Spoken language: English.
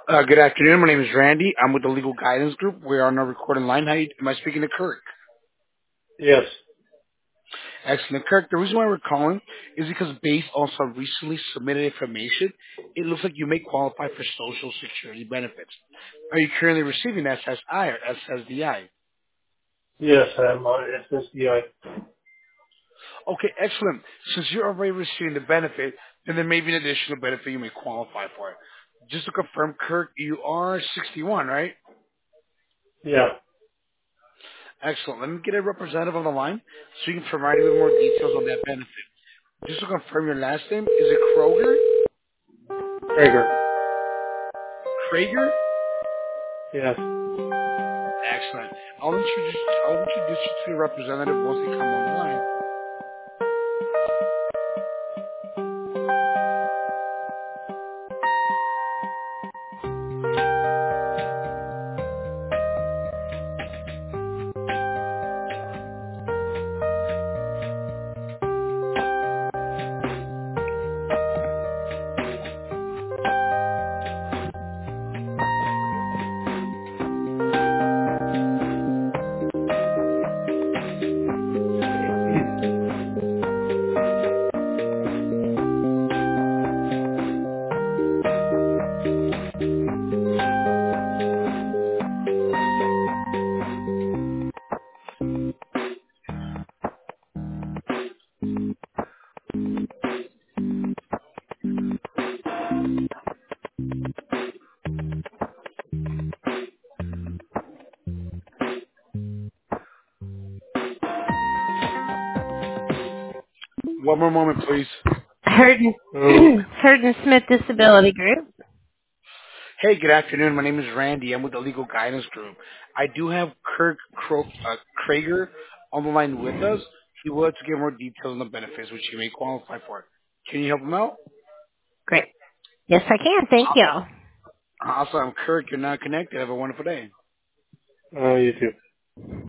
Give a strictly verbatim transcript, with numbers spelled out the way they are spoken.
Uh, good afternoon. My name is Randy. I'm with the Legal Guidance Group. We're on a recording line. How you, am I speaking to Kirk? Yes. Excellent. Kirk, the reason why we're calling is because based on some recently submitted information, it looks like you may qualify for Social Security benefits. Are you currently receiving S S I or S S D I? Yes, I'm on S S D I. Okay, excellent. Since you're already receiving the benefit, then there may be an additional benefit you may qualify for. Just to confirm, Kirk, you are sixty-one, right? Yeah. Excellent. Let me get a representative on the line so you can provide you with more details on that benefit. Just to confirm your last name, is it Kroger? Traeger. Krager? Yes. Excellent. I'll introduce I'll introduce you to your representative once they come on the line. One more moment, please. Okay. Hurden, Hurden Smith Disability Group. Hey, good afternoon. My name is Randy. I'm with the Legal Guidance Group. I do have Kirk Kro- uh, Krager on the line with us. He would like to give more details on the benefits which you may qualify for. Can you help him out? Great. Yes, I can. Thank you. Awesome. Kirk, you're not connected. Have a wonderful day. Uh, you too.